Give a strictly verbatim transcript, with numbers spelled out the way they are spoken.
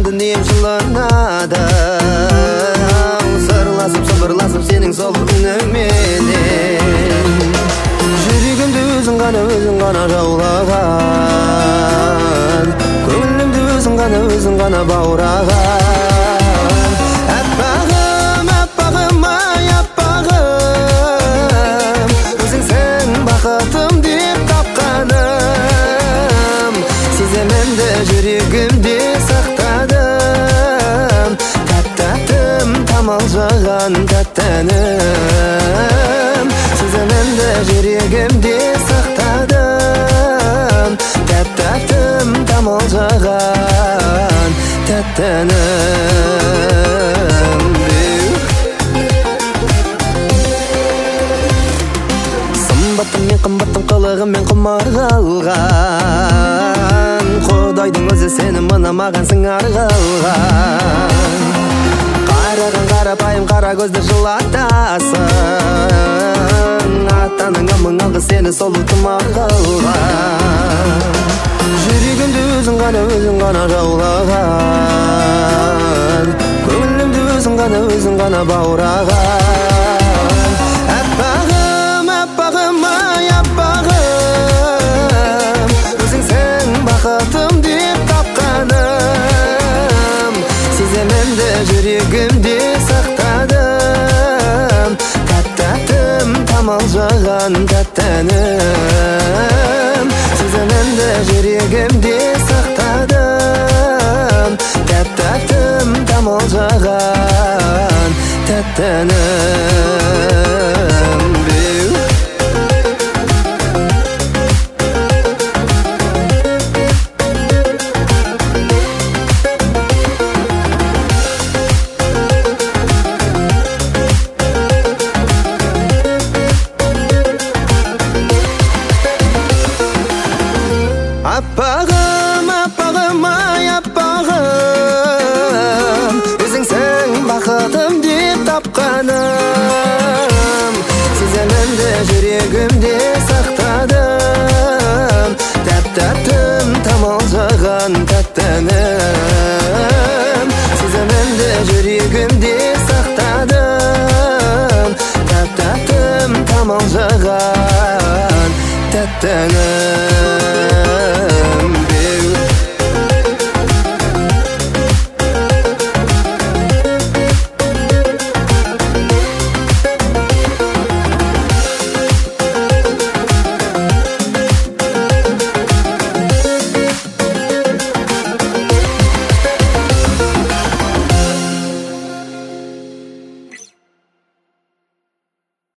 дүнием жылынады Сырласып, сыбырласып сенің сол үніңменен Жүрегімді өзің ғана, өзің ғана жаулаған Көңілімді өзің ғана, өзің ғана баураған Аппағым, аппағым, ай аппағым Өзіңсің бақытым деп тапқаным Сезімімді жүрегімде сақтадым Тәп-тәттім, тамалжыған тәттәнім Сезімімді жүрегімде сақтадым Тәп-тәттім, тамалжыған тәттәнім Сымбаттым мен қымбаттым қылығым мен құмар қалған Құдайдың өзі сені мына маған сыңар қылған Қараған қарапайым қара көзді жылатасың Атаның амың алғы сені солы тұмар қылған Жүрегімді өзің ғана, өзің ғана жаулаған Көңілімді өзің ғана, өзің ғана баураған Аппағым, аппағым, ай аппағым Өзіңсің бақытым деп тапқаным Сезімімді жүрегімде сақтадым Тәп-тәттім, тамалжыған тәттәнім Сезімімді жүрегімде сақтадым Тәп-тәттім, тамалжыған тәттәнім Аппағым, аппағым, ай аппағым Өзіңсің бақытым деп тапқаным Сезімімді жүрегімде сақтадым Тәп-тәттім, тамалжыған тәттәнім